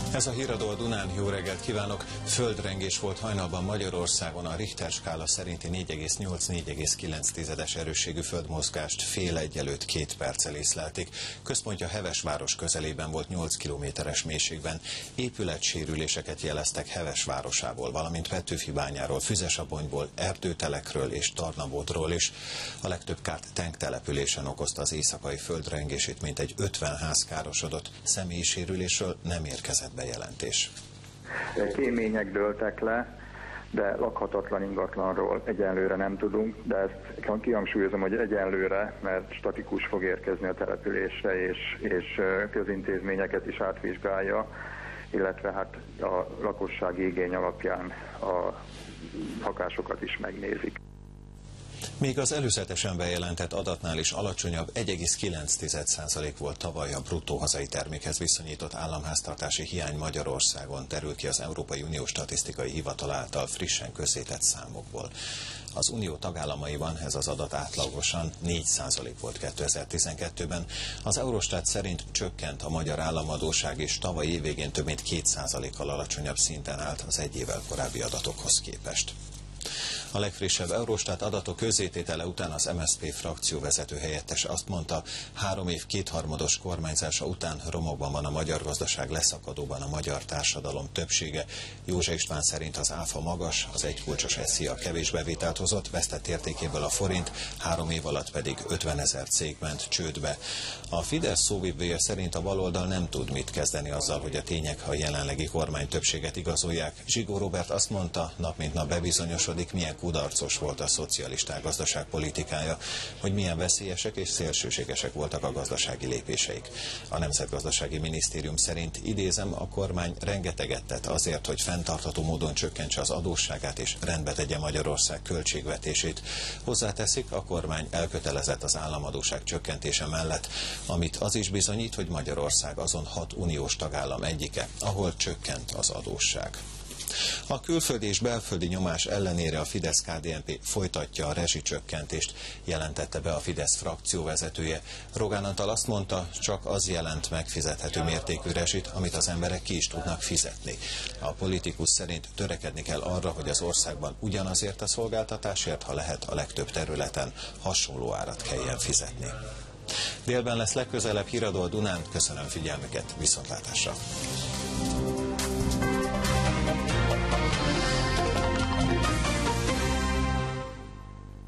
Ez a Híradó a Dunán, jó reggelt kívánok! Földrengés volt hajnalban Magyarországon, a Richter skála szerinti 4,8-4,9 erősségű földmozgást fél egy előtt 2 perccel észlelték. Központja Hevesváros közelében volt 8 kilométeres mélységben. Épületsérüléseket jeleztek Heves városából, valamint Petőfibányáról, Füzesabonyból, Erdőtelekről és Tarnabodról is. A legtöbb kárt Tenk településen okozta az éjszakai földrengés, itt mintegy 50 ház károsodott. Személyi sérülésről nem érkezett bejelentés. Kémények dőltek le, de lakhatatlan ingatlanról egyenlőre nem tudunk, de ezt kihangsúlyozom, hogy egyenlőre, mert statikus fog érkezni a településre, és közintézményeket is átvizsgálja, illetve hát a lakossági igény alapján a lakásokat is megnézik. Még az előzetesen bejelentett adatnál is alacsonyabb, 1,9% volt tavaly a bruttó hazai termékhez viszonyított államháztartási hiány Magyarországon, derül ki az Európai Unió Statisztikai Hivatal által frissen közzétett számokból. Az Unió tagállamaiban ez az adat átlagosan 4% volt 2012-ben. Az Eurostat szerint csökkent a magyar államadósság, és tavaly évvégén több mint 2%-kal alacsonyabb szinten állt az egy évvel korábbi adatokhoz képest. A legfrissebb Eurostat adatok közzététele után az MSZP frakcióvezető helyettes azt mondta, 3 év kétharmados kormányzása után romokban van a magyar gazdaság, leszakadóban a magyar társadalom többsége. Józsa István szerint az áfa magas, az egykulcsos SZIA kevés bevételt hozott, vesztett értékéből a forint, 3 év alatt pedig 50 000 cég ment csődbe. A Fidesz szóvivője szerint a baloldal nem tud mit kezdeni azzal, hogy a tények a jelenlegi kormány többséget igazolják. Zsigó Róbert azt mondta, nap mint nap bebizonyosodik, milyen kudarcos volt a szocialisták gazdaságpolitikája, hogy milyen veszélyesek és szélsőségesek voltak a gazdasági lépéseik. A Nemzetgazdasági Minisztérium szerint, idézem, a kormány rengeteget tett azért, hogy fenntartható módon csökkentse az adósságát és rendbe tegye Magyarország költségvetését. Hozzáteszik, a kormány elkötelezett az államadósság csökkentése mellett, amit az is bizonyít, hogy Magyarország azon 6 uniós tagállam egyike, ahol csökkent az adósság. A külföldi és belföldi nyomás ellenére a Fidesz-KDNP folytatja a rezsicsökkentést, jelentette be a Fidesz frakcióvezetője. Rogán Antal azt mondta, csak az jelent megfizethető mértékű rezsit, amit az emberek ki is tudnak fizetni. A politikus szerint törekedni kell arra, hogy az országban ugyanazért a szolgáltatásért, ha lehet, a legtöbb területen hasonló árat kelljen fizetni. Délben lesz legközelebb Híradó a Dunán, köszönöm figyelmüket, viszontlátásra!